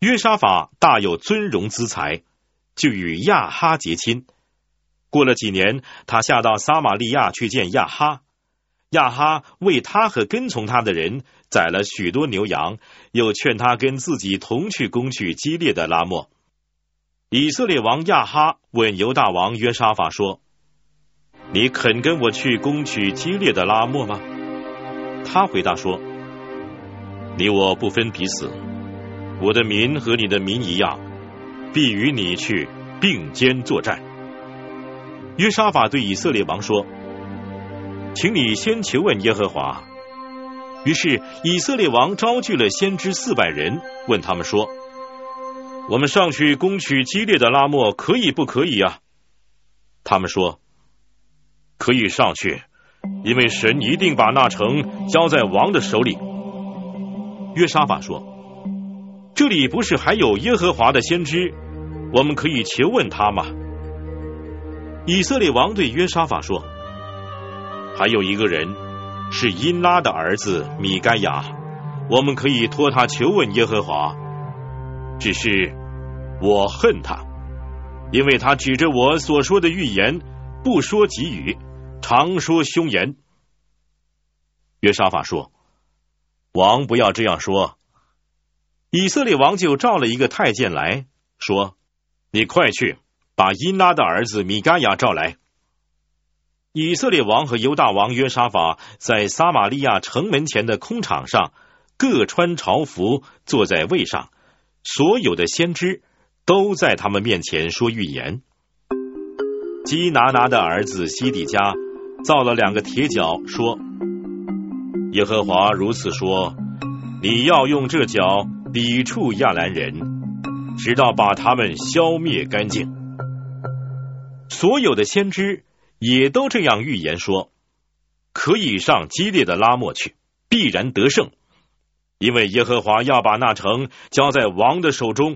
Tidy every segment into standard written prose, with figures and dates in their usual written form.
约沙法大有尊荣资财，就与亚哈结亲。过了几年，他下到撒玛利亚去见亚哈。亚哈为他和跟从他的人宰了许多牛羊，又劝他跟自己同去攻取基列的拉末。以色列王亚哈问犹大王约沙法说：你肯跟我去攻取基列的拉末吗？他回答说：你我不分彼此，我的民和你的民一样，必与你去并肩作战。约沙法对以色列王说：请你先求问耶和华。于是以色列王招聚了先知400人，问他们说：我们上去攻取基列的拉末可以不可以啊？他们说：可以上去，因为神一定把那城交在王的手里。约沙法说：这里不是还有耶和华的先知，我们可以求问他吗？以色列王对约沙法说：还有一个人是因拉的儿子米该亚，我们可以托他求问耶和华，只是我恨他，因为他指着我所说的预言不说给予，常说凶言。约沙法说：王不要这样说。以色列王就召了一个太监来说：你快去把因拉的儿子米该亚召来。以色列王和犹大王约沙法在撒玛利亚城门前的空场上各穿朝服，坐在位上，所有的先知都在他们面前说预言。基拿拿的儿子西底家造了2个铁角，说：耶和华如此说，你要用这角抵触亚兰人，直到把他们消灭干净。所有的先知也都这样预言说：可以上基列的拉末去，必然得胜，因为耶和华要把那城交在王的手中。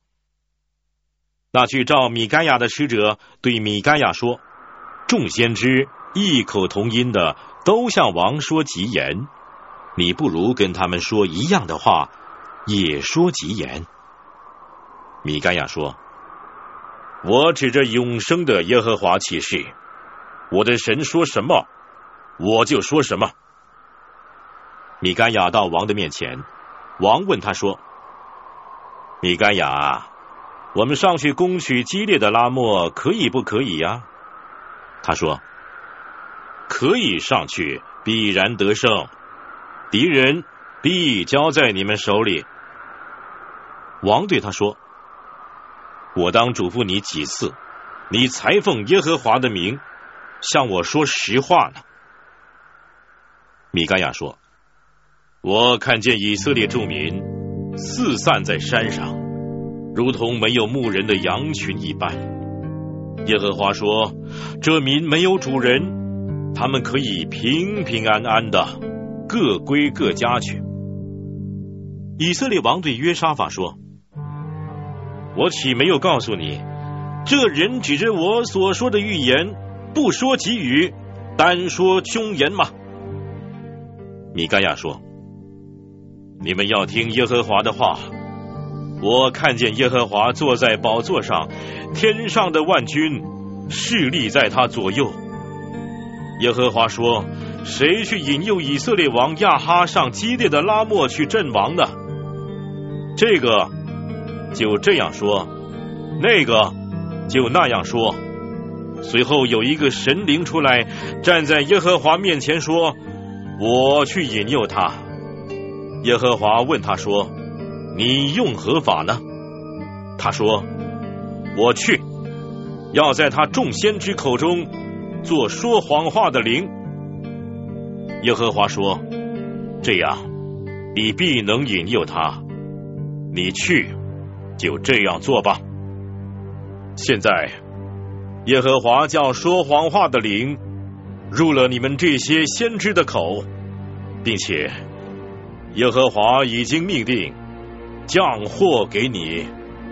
那去召米该亚的使者对米该亚说：众先知异口同音的都向王说吉言，你不如跟他们说一样的话，也说吉言。米该亚说：我指着永生的耶和华起誓，我的神说什么，我就说什么。米该亚到王的面前，王问他说：米该亚，我们上去攻取基列的拉末可以不可以呀？他说：可以上去，必然得胜，敌人必交在你们手里。王对他说：我当嘱咐你几次，你才奉耶和华的名向我说实话呢？米该亚说：我看见以色列众民四散在山上，如同没有牧人的羊群一般。耶和华说：这民没有主人，他们可以平平安安的各归各家去。以色列王对约沙法说：我岂没有告诉你，这人指着我所说的预言不说给予，单说凶言吗？米该亚说：你们要听耶和华的话。我看见耶和华坐在宝座上，天上的万军侍立在他左右。耶和华说：谁去引诱以色列王亚哈上基列的拉末去阵亡呢？这个就这样说，那个就那样说。随后有一个神灵出来，站在耶和华面前说：我去引诱他。耶和华问他说：你用何法呢？他说：我去，要在他众先知口中做说谎话的灵。耶和华说：这样，你必能引诱他。你去，就这样做吧。现在，耶和华叫说谎话的灵入了你们这些先知的口，并且耶和华已经命定降祸给你。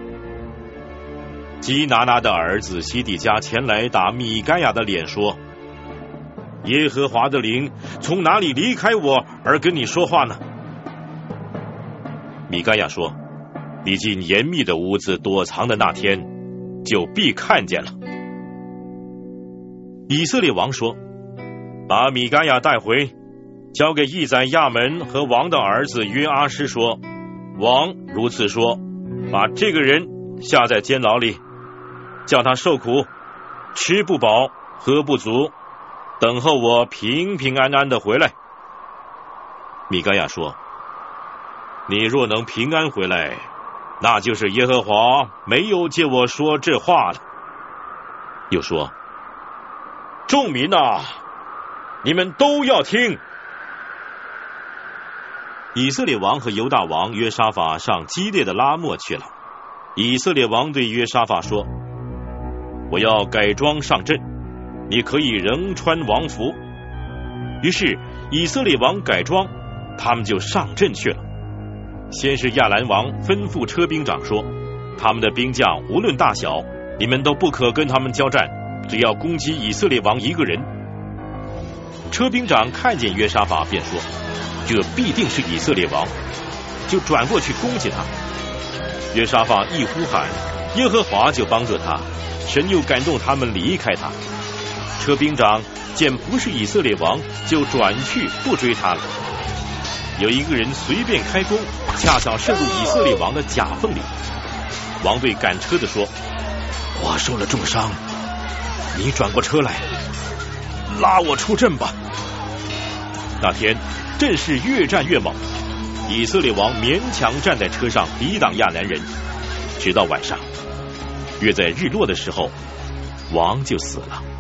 基拿拿的儿子西底家前来打米该亚的脸说：耶和华的灵从哪里离开我而跟你说话呢？米该亚说： 你进严密的屋子躲藏的那天，就必看见了。以色列王说：把米该亚带回，交给役在亚门和王的儿子约阿施说，王如此说，把这个人下在监牢里，叫他受苦，吃不饱，喝不足，等候我平平安安的回来。米该亚说：你若能平安回来，那就是耶和华没有借我说这话了。又说：众民啊，你们都要听。以色列王和犹大王约沙法上基列的拉末去了。以色列王对约沙法说：我要改装上阵，你可以仍穿王服。于是以色列王改装，他们就上阵去了。先是亚兰王吩咐车兵长说：他们的兵将无论大小，你们都不可跟他们交战，只要攻击以色列王一个人。车兵长看见约沙法，便说：这必定是以色列王，就转过去攻击他。约沙法一呼喊，耶和华就帮助他，神又感动他们离开他。车兵长见不是以色列王，就转去不追他了。有一个人随便开弓，恰巧射入以色列王的甲缝里。王对赶车的说：我受了重伤，你转过车来，拉我出阵吧。那天阵势越战越猛，以色列王勉强站在车上抵挡亚兰人，直到晚上。约在日落的时候，王就死了。